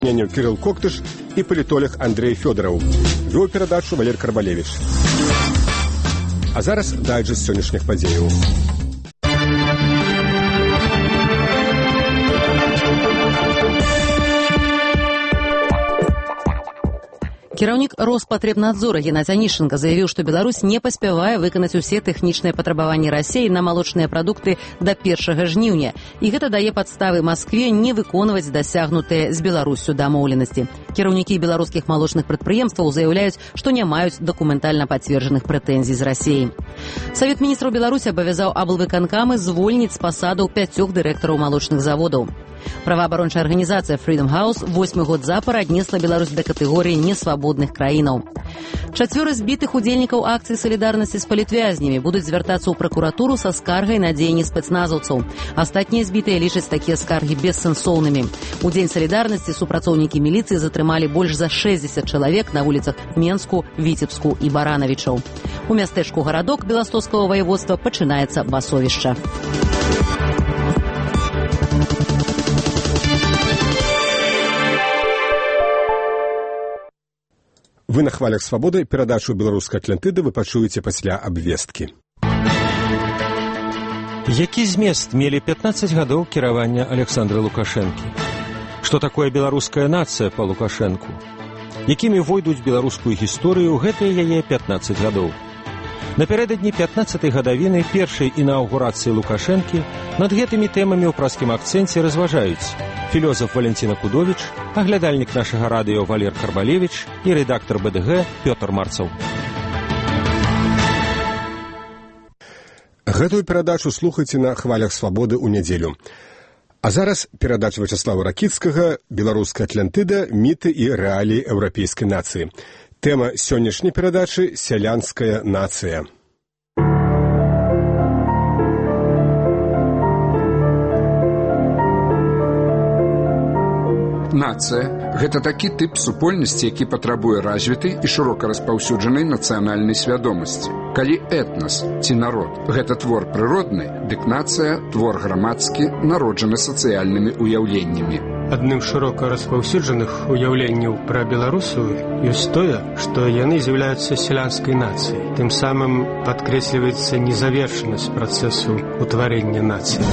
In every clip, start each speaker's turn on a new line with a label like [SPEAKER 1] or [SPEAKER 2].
[SPEAKER 1] Кирилл Коктыш и политолог Андрей Федоров. Вел передачу Валер Карбалевич. А зараз дайджест сённяшніх падзеяў.
[SPEAKER 2] Кіраўнік Роспатребнадзора Геннадзь Анішченка заявіў, што Беларусь не паспявае выканаць усе тэхнічныя патрабаванні Расіі на малочныя прадукты да 1 жніўня. І гэта дае падставы Маскве не выконваць дасягнутыя з Беларуссю дамоўленасці. Кіраўнікі беларускіх малочных прадпрыемстваў заяўляюць, што не маюць дакументальна пацверджаных прэтэнзій з Расіяй. Савет міністраў Беларусі абавязаў аблвыканкамы звольніць з пасадаў 5 дырэктараў малочных заводаў. Праваабарончая арганізацыя Freedom House 8 год запар аднесла Беларусь да катэгорыі несвабодных краінаў. 4 збітых удзельнікаў акцыі салідарнасці з палітвязнямі будуць звяртацца ў пракуратуру са скаргай на дзеянні спецназаўцаў. Астатнія збітыя лічаць такія скаргі бессэнсоўнымі. У дзень салідарнасці супрацоўнікі міліцыі затрымалі больш за 60 чалавек на вуліцах Менску, Віцебску і Баранавічаў. У мястэчку Гарадок Беластоцкага ваяводства пачынаецца басовішча.
[SPEAKER 1] Вы на хвалях свабоды. Перадачу беларускай Атлантыды вы пачуеце пасля абвесткі.
[SPEAKER 3] Які змест мелі 15 гадоў кіравання Александра Лукашэнкі? Што такое беларуская нацыя па Лукашэнку? Якімі войдуць беларускую гісторыю гэтыя яе 15 гадоў? Напярэдадні 15-й гадавіны першай інаўгурацыі Лукашэнкі над гэтымі тэмамі ў праскім акцэнце разважаюць філёзаф Валентина Кудовіч, аглядальнік нашага радыё Валер Карбалевич і рэдактар БДГ Пётр Марцаў.
[SPEAKER 1] Гэтую перадачу слухайце на хвалях свабоды ў нядзелю. А зараз перадача Вячаслава Ракіцкага «Беларуская Атлантыда. Міты і рэаліі еўрапейскай нацыі». Тэма сённяшняй перадачы «Сялянская нацыя».
[SPEAKER 4] Нацыя – гэта такі тып супольнасці, які патрабуе развітай і шырока распаўсюджанай нацыянальнай свядомасці. Калі этнас ці народ – гэта твор прыродны, дык нацыя – твор грамадскі, народжаны сацыяльнымі ўяўленнямі.
[SPEAKER 5] Адным шырока распаўсюджаных уяўленняў пра беларусаў ёсць тое, што яны з'яўляюцца сялянскай нацыяй. Тым самым падкрэсліваецца незавершанасць працэсу ўтварэння нацыі.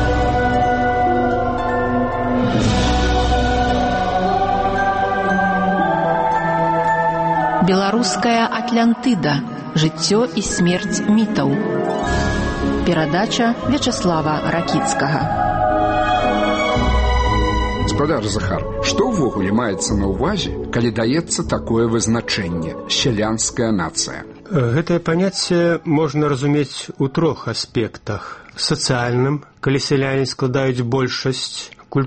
[SPEAKER 6] Беларуская Атлантыда. Жыццё і смерць мітаў. Перадача Вячаслава Ракіцкага.
[SPEAKER 4] Гаспадар Захар, што ўвогуле маецца на ўвазе, калі даецца такое вызначэнне «сялянская нацыя»?
[SPEAKER 5] Гэтае паняцце можна разумець у 3 аспектах. Сацыяльным, калі сяляне складаюць большасць,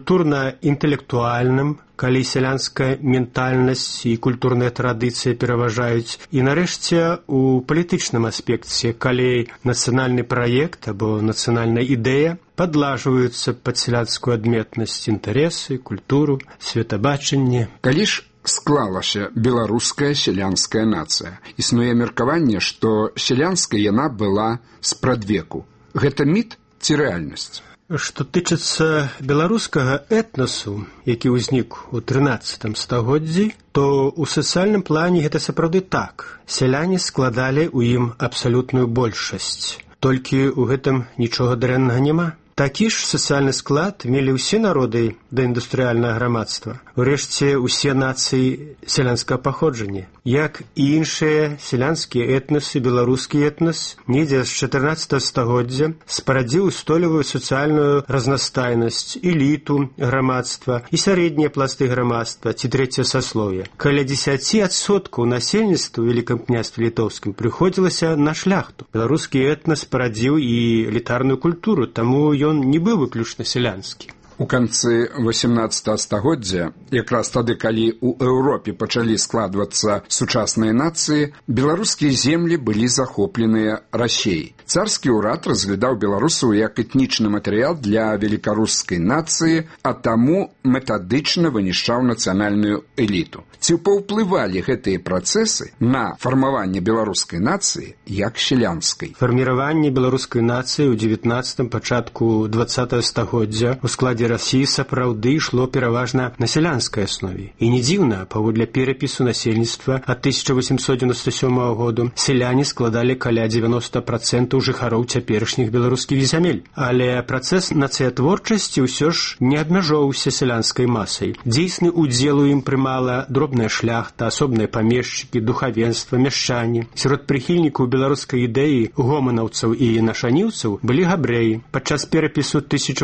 [SPEAKER 5] культурна-інтэлектуальным, калі сялянская ментальнасць і культурныя традыцыі пераважаюць, і нарэшце у палітычным аспекце, калі нацыянальны праект або нацыянальная ідэя падлажваюцца пад сялянскую адметнасць, інтарэсы, культуру, светабачанне.
[SPEAKER 4] Калі ж склалася беларуская сялянская нацыя, існуе меркаванне, што сялянская яна была спрадвеку. Гэта міт ці рэальнасць?
[SPEAKER 5] Што тычыцца беларускага этнасу, які ўзнік у 13 стагоддзі, то ў сацыяльным плане гэта сапраўды так. Сяляне складалі ў ім абсалютную большасць. Толькі ў гэтым нічога дрэннага няма. Такі ж сацыяльны склад мелі ўсе народы даіндустрыяльнага грамадства. Урэшце, усе нацыі сялянскага паходжання. Як і іншыя сялянскія этнасы, беларускі этнас, недзе з 14 стагоддзя спарадзіў устойлівую сацыяльную разнастайнасць, эліту грамадства і сярэднія пласты грамадства ці трэцяе саслоўе. Каля 10% насельніцтва ў Вялікім княстве літоўскім прыходзілася на шляхту. Беларускі этнас спарадзіў і элітарную культуру, таму ён не быў выключна сялянскі.
[SPEAKER 4] У канцы 18 стагоддзя, якраз тады, калі ў Еўропе пачалі складвацца сучасныя нацыі, беларускія землі былі захопленыя Расіяй. Царскі ўрад разглядаў беларусаў як этнічны матэрыял для велікарускай нацыі, а таму метадычна вынішчаў нацыянальную эліту. Ці паўплывалі гэтыя працэсы на фармаванне беларускай нацыі як сялянскай?
[SPEAKER 5] Фарміраванне беларускай нацыі ў 19-м, пачатку 20-го стагоддзя ў складзе стагоддзі Расіі сапраўды ішло пераважна на сялянскай аснове. І не дзіўна, паводле перапісу насельніцтва ад 1897 году сяляне складалі каля 90% жыхароў цяперашніх беларускіх зямель. Але працэс нацыятворчасці ўсё ж не абмяжоўся сялянскай масай. Дзейсны удзел у ім прымала дробная шляхта, асобныя памешчыкі, духавенства, мяшчане. Сярод прыхільнікаў беларускай ідэі гоманаўцаў і нашаніўцаў былі габрэі. Падчас перапісу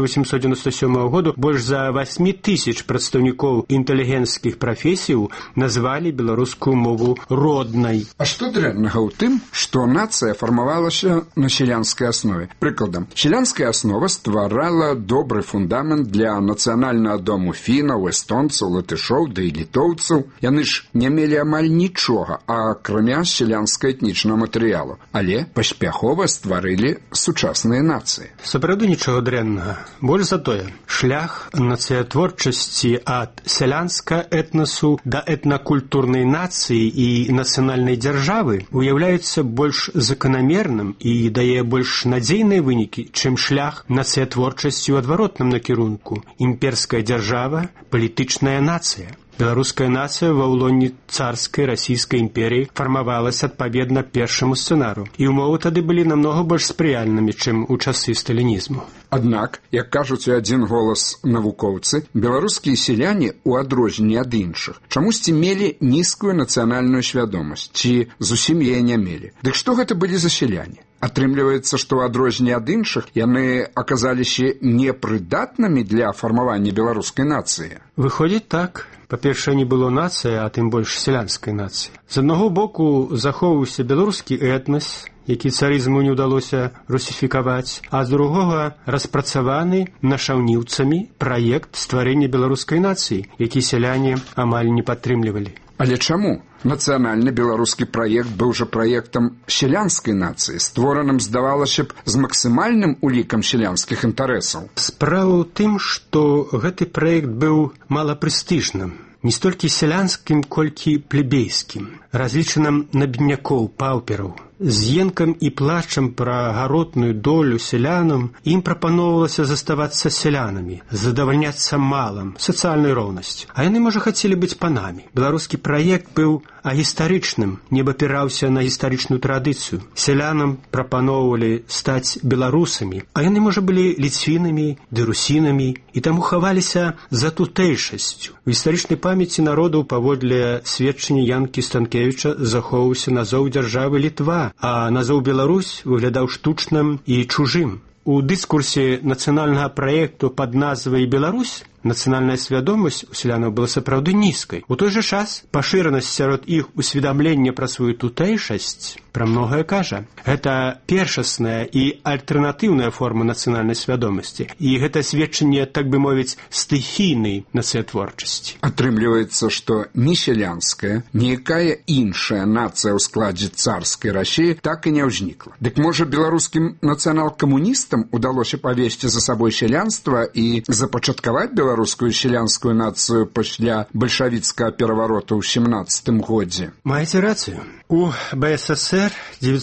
[SPEAKER 5] 1897 году больш за 8 тысяч прадстаўнікоў інтэлігенцкіх прафесіяў назвалі беларускую мову роднай.
[SPEAKER 4] А што дрэннага ў тым, што нацыя фармавалася на сялянскай аснове? Прыкладам, сялянская аснова стварала добры фундамент для нацыянальнага дому фінаў, эстонцаў, латышоў ды і літоўцаў. Яны ж не мелі амаль нічога, акрамя сялянскага этнічнага матэрыялу, але паспяхова стварылі сучасныя нацыі.
[SPEAKER 5] Сапраўды нічога дрэннага. Больш за тое, шлях нацыятворчасці ад сялянска этнасу да этнакультурнай нацыі і нацыянальнай дзяржавы уяўляецца больш заканамерным і дае больш надзейныя вынікі, чым шлях нацыятворчасці ў адваротным накірунку. Імперская дзяржава, палітычная нацыя. Беларуская нацыя ва ўлоне царскай расійскай імперіі фармавалася адпаведна першаму сцэнару, і ўмовы тады былі намнога больш спрыяльнымі, чым у часы сталінізму.
[SPEAKER 4] Аднак, як кажуць у адзін голас навукоўцы, беларускія сяляне, у адрозненні ад іншых, чамусьці мелі нізкую нацыянальную свядомасць, ці зусім яе не мелі. Дык што гэта былі за сяляне? Атрымліваецца, што ў адрозненні ад іншых яны аказаліся непрыдатнымі для фармавання беларускай нацыі.
[SPEAKER 5] Выходзіць так. Па-першае, не было нацыі, а тым больш сялянскай нацыі. З аднаго боку захоўваўся беларускі этнас, які царызму не ўдалося русіфікаваць, а з другога распрацаваны нашаўніўцамі праект стварэння беларускай нацыі, які сяляне амаль не падтрымлівалі.
[SPEAKER 4] Але чаму? Нацыянальны беларускі праект быў жа праектам сялянскай нацыі, створаным, здавалася б, з максімальным улікам сялянскіх інтарэсаў.
[SPEAKER 5] Справа ў тым, што гэты праект быў малапрэстыжным, не столькі сялянскім, колькі плебейскім, разлічаным на беднякоў, паўпераў. З енкам і плачам пра гаротную долю сялянам ім прапаноўвалася заставацца сялянамі, задавальняцца малым, сацыяльнай роўнасцю. А яны, можа, хацелі быць панамі. Беларускі праект быў агістарычным, не абапіраўся на гістарычную традыцыю. Сялянам прапаноўвалі стаць беларусамі, а яны, можа, былі ліцвінамі ды русінамі і таму хаваліся за тутэйшасцю. У гістарычнай памяці народаў паводле сведчання Янкі Станкевіча захоўваўся назоў дзяржавы Літва, а назоў Беларусь выглядаў штучным і чужым. У дыскурсе нацыянальнага праекту пад назвай «Беларусь» нацыянальная свядомасць у сялянаў была сапраўды нізкай. У той жа час пашыранасць сярод іх усведамлення пра сваю тутэйшасць пра многае кажа. Гэта першасная і альтэрнатыўная форма нацыянальнай свядомасці. І гэта сведчанне, так бы мовіць, стыхійнай нацыятворчасці.
[SPEAKER 4] Атрымліваецца, што ні сялянская, ні якая іншая нацыя ў складзе царскай Расіі так і не ўзнікла. Дык можа беларускім нацыянал-камуністам удалося павесці за сабой сялянства і запачаткаваць беларускую сялянскую нацыю пасля бальшавіцкага перавароту ў 17 годзе?
[SPEAKER 5] Маеце рацыю. У БССР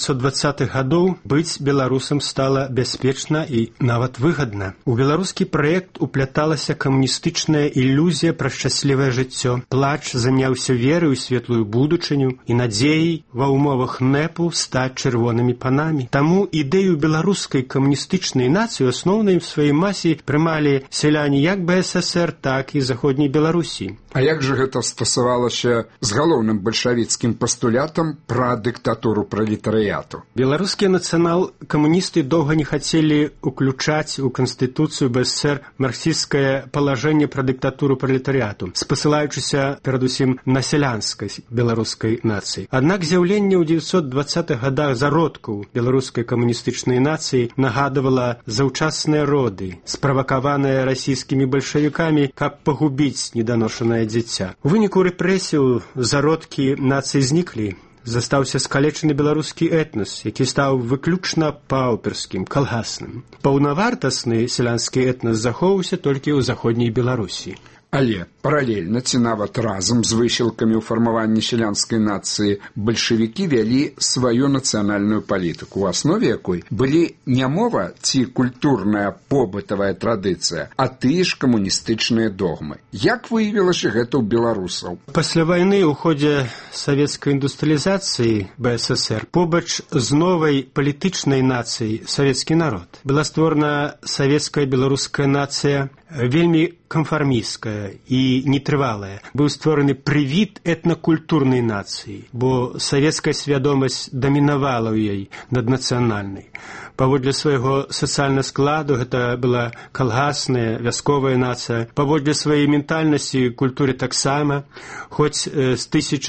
[SPEAKER 5] 920-х гадоў быць беларусам стала бяспечна і нават выгадна. У беларускі праект упляталася камуністычная ілюзія пра шчаслівае жыццё. Плач заняўся верай у светлую будучыню і надзеяй ва ўмовах НЭПу стаць чырвонымі панамі. Таму ідэю беларускай камуністычнай нацыі асноўнай у сваёй масе прымалі сяляне як БССР, так і заходняй Беларусі.
[SPEAKER 4] А як жа гэта стасавалася з галоўным бальшавіцкім пастулятам пра дыктатуру пралетарыяту?
[SPEAKER 5] Беларускія нацыянал-камуністы доўга не хацелі уключаць у Канстытуцыю БССР марксісцкае палажэнне пра дыктатуру пралетарыяту, спасылаючыся перадусім на сялянскай беларускай нацыі. Аднак з'яўленне ў 920-х гадах зародкаў беларускай камуністычнай нацыі нагадывала заўчасныя роды, справакаваныя расійскімі бальшавікамі, каб пагубіць неданошанае дзіця. У выніку рэпрэсіяў зародкі нацыі зніклі. Застаўся скалечаны беларускі этнас, які стаў выключна паўперскім, калгасным. Паўнавартасны сялянскі этнас захоўваўся толькі ў заходняй Беларусі.
[SPEAKER 4] Але паралельна ці нават разам з высілкамі ў фармаванні сялянскай нацыі бальшавікі вялі сваю нацыянальную палітыку, у аснове якой былі не мова ці культурная побытавая традыцыя, а тыя ж камуністычныя догмы. Як выявілася гэта ў беларусаў?
[SPEAKER 5] Пасля вайны ў ходзе савецкай індустрыялізацыі БССР побач з новай палітычнай нацыяй савецкі народ была створана савецкая беларуская нацыя, вельмі канфармісцкая і нетрывалая. Быў створаны прывід этнакультурнай нацыі, бо савецкая свядомасць дамінавала ў ёй над нацыянальнай. Паводле свайго сацыяльнага складу гэта была калгасная, вясковая нацыя. Паводле сваёй ментальнасці і культуры таксама, хоць з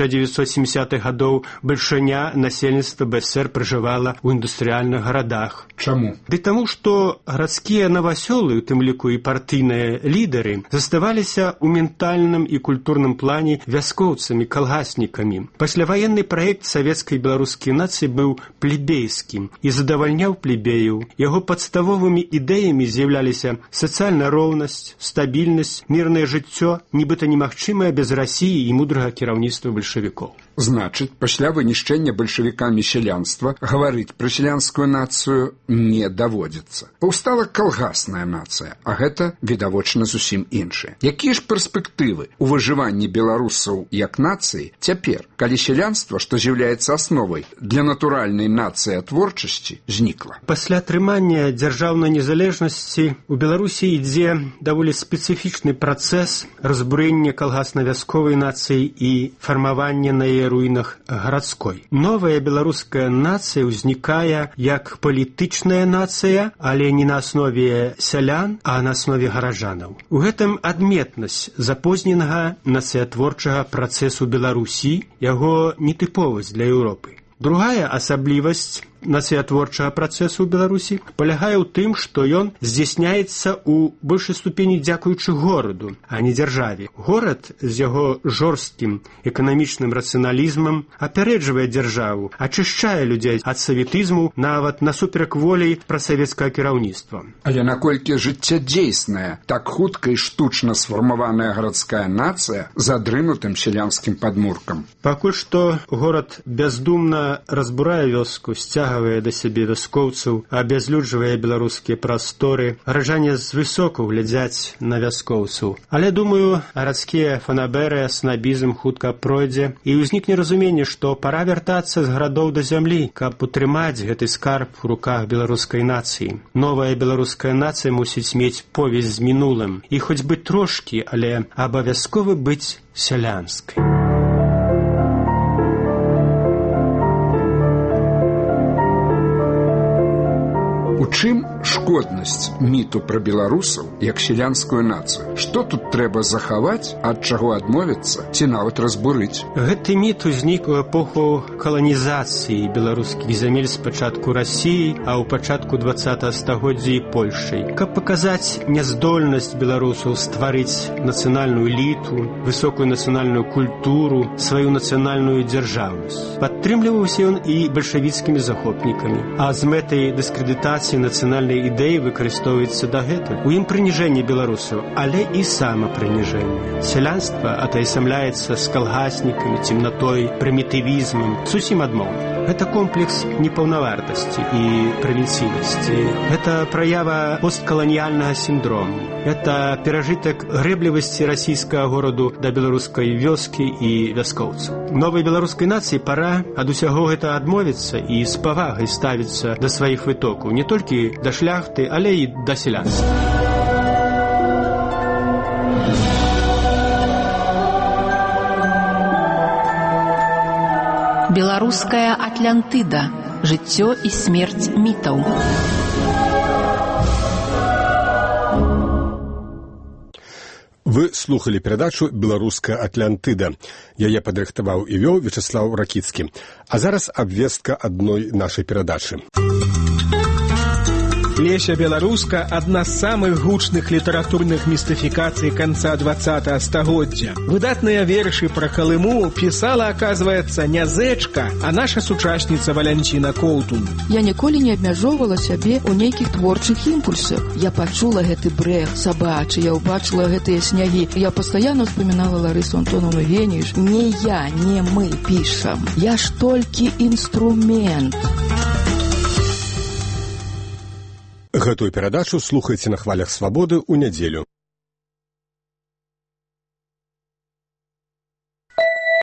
[SPEAKER 5] 1970-х гадоў бальшыня насельніцтва БСР пражывала ў індустрыяльных гарадах.
[SPEAKER 4] Чаму?
[SPEAKER 5] Ды таму, што гарадскія навасёлы, у тым ліку і партыйныя лідары, заставаліся ў ментальным і культурным плане вяскоўцамі, калгаснікамі. Пасляваенны праект савецкай беларускай нацыі быў плебейскім і задавальняў плебеяў. Яго падставовымі ідэямі з'яўляліся сацыяльная роўнасць, стабільнасць, мірнае жыццё, нібыта немагчымае без Расіі і мудрага кіраўніцтва бальшавікоў.
[SPEAKER 4] Значыць, пасля вынішчэння бальшавікамі сялянства гаварыць пра сялянскую нацыю не даводзіцца. Паўстала калгасная нацыя, а гэта, відавочна, зусім іншае. Якія ж перспектывы ў выжыванні беларусаў як нацыі цяпер, калі сялянства, што з'яўляецца асновай для натуральнай нацыятворчасці, знікла?
[SPEAKER 5] Пасля атрымання дзяржаўнай незалежнасці у Беларусі ідзе даволі спецыфічны працэс разбурэння калгасна-вясковай нацыі і фармавання на яе руінах гарадской. Новая беларуская нацыя ўзнікае як палітычная нацыя, але не на аснове сялян, а на аснове гараджанаў. У гэтым адметнасць запозненага нацыятворчага працэсу Беларусі, яго нетыповасць для Еўропы. Другая асаблівасць нацыятворчага працэсу ў Беларусі палягае ў тым, што ён здзяйсняецца ў большай ступені дзякуючы гораду, а не дзяржаве. Горад з яго жорсткім эканамічным рацыяналізмам апярэджвае дзяржаву, ачышчае людзей ад саветызму нават насуперак волі прасавецкага кіраўніцтва.
[SPEAKER 4] Але наколькі жыццядзейсная, так хутка і штучна сфармаваная гарадская нацыя з адрынутым сялянскім падмуркам?
[SPEAKER 5] Пакуль што горад бяздумна разбурае вёску, сцягвае да сябе вяскоўцаў, абязлюджвае беларускія прасторы, гараджане звысока глядзяць на вяскоўцаў. Але, думаю, гарадскія фанабэры, снабізм хутка пройдзе, і ўзнікне разуменне, што пара вяртацца з гарадоў да зямлі, каб утрымаць гэты скарб у руках беларускай нацыі. Новая беларуская нацыя мусіць мець повязь з мінулым, і хоць бы трошкі, але абавязкова быць сялянскай.
[SPEAKER 4] У чым шкоднасць міту пра беларусаў як сялянскую нацыю? Што тут трэба захаваць, ад чаго адмовіцца ці нават разбурыць?
[SPEAKER 5] Гэты міт узнік у эпоху каланізацыі беларускіх зямель спачатку Расіі, а ў пачатку 20-го стагоддзя і Польшай, каб паказаць няздольнасць беларусаў стварыць нацыянальную эліту, высокую нацыянальную культуру, сваю нацыянальную дзяржаўнасць. Падтрымліваўся ён і бальшавіцкімі захопнікамі, а з мэтай дыскрэдытацыі нацыянальнай ідэі выкарыстоўваецца дагэтуль. У ім прыніжэнне беларусаў, але і самапрыніжэнне. Сялянства атаясамляецца з калгаснікамі, цемнатой, прымітывізмам, зусім адмоўна. Гэта комплекс непаўнавартасці і правінцыйнасці. Гэта праява посткаланіяльнага сіндрому. Гэта перажытак грэблівасці расійскага гораду да беларускай вёскі і вяскоўцаў. Новай беларускай нацыі пара ад усяго гэта адмовіцца і з павагай ставіцца да сваіх вытокаў, не толькі да шляхты, але і да сялянства.
[SPEAKER 6] Беларуская Атлантыда. Жыццё і смерць мітаў.
[SPEAKER 1] Вы слухали перадачу «Беларуская Атлантыда». Яе падрыхтаваў і вёў Вячеслав Ракіцкі. А зараз абвестка адной нашай перадачы.
[SPEAKER 7] Леся Беларуска – одна з самых гучных літаратурных містыфікацый канца 20-го стагоддзя. Выдатныя вершы пра Калыму пісала, оказывается, не зэчка, а наша сучасніца Валянціна Коўтун.
[SPEAKER 8] Я ніколі не абмяжоўвала сябе ў нейкіх творчых імпульсах. Я пачула гэты брэх сабачы, я ўбачыла гэтыя снягі. Я пастаянна вспоминала Ларысу Антоновну Геніш. Не я, не мы пішам. Я ж толькі інструмент.
[SPEAKER 1] Гэтую перадачу слухайце на хвалях свабоды ў нядзелю.